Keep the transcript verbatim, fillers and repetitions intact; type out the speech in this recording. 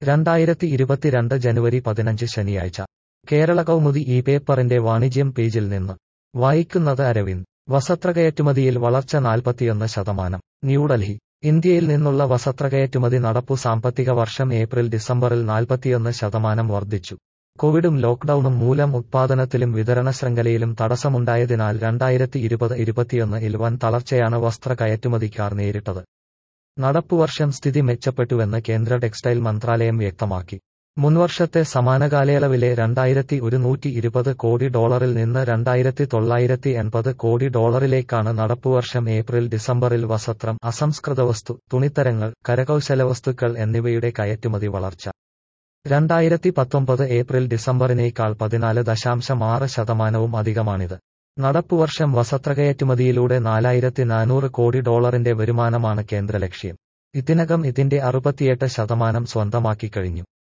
രണ്ടായിരത്തി ഇരുപത്തിരണ്ട് ജനുവരി പതിനഞ്ച് ശനിയാഴ്ച കേരള കൗമുദി ഈ പേപ്പറിന്റെ വാണിജ്യം പേജിൽ നിന്ന് വായിക്കുന്നത് അരവിന്ദ്. വസത്രകയറ്റുമതിയിൽ വളർച്ച നാൽപ്പത്തിയൊന്ന് ശതമാനം. ന്യൂഡൽഹി. ഇന്ത്യയിൽ നിന്നുള്ള വസത്രകയറ്റുമതി നടപ്പു സാമ്പത്തിക വർഷം ഏപ്രിൽ ഡിസംബറിൽ നാൽപ്പത്തിയൊന്ന് ശതമാനം വർദ്ധിച്ചു. കോവിഡും ലോക്ഡൌണും മൂലം ഉത്പാദനത്തിലും വിതരണ ശൃംഖലയിലും തടസ്സമുണ്ടായതിനാൽ രണ്ടായിരത്തി ഇരുപത് ഇരുപത്തിയൊന്നിൽ വൻ തളർച്ചയാണ് വസ്ത്ര കയറ്റുമതിക്കാർ നേരിട്ടത്. നടപ്പുവർഷം സ്ഥിതി മെച്ചപ്പെട്ടുവെന്ന് കേന്ദ്ര ടെക്സ്റ്റൈൽ മന്ത്രാലയം വ്യക്തമാക്കി. മുൻവർഷത്തെ സമാന കാലയളവിലെ രണ്ടായിരത്തി ഒരുന്നൂറ്റി ഇരുപത് കോടി ഡോളറിൽ നിന്ന് രണ്ടായിരത്തി തൊള്ളായിരത്തി എൺപത് കോടി ഡോളറിലേക്കാണ് നടപ്പുവർഷം ഏപ്രിൽ ഡിസംബറിൽ വസ്ത്രം, അസംസ്കൃത വസ്തു, തുണിത്തരങ്ങൾ, കരകൗശലവസ്തുക്കൾ എന്നിവയുടെ കയറ്റുമതി വളർച്ച. രണ്ടായിരത്തി പത്തൊമ്പത് ഏപ്രിൽ ഡിസംബറിനേക്കാൾ പതിനാല് ദശാംശം ആറ് ശതമാനവും അധികമാണിത്. നടപ്പുവർഷം വസത്രകയറ്റുമതിയിലൂടെ നാലായിരത്തി നാനൂറ് കോടി ഡോളറിന്റെ വരുമാനമാണ് കേന്ദ്ര ലക്ഷ്യം. ഇതിനകം ഇതിന്റെ അറുപത്തിയെട്ട് ശതമാനം സ്വന്തമാക്കി കഴിഞ്ഞു.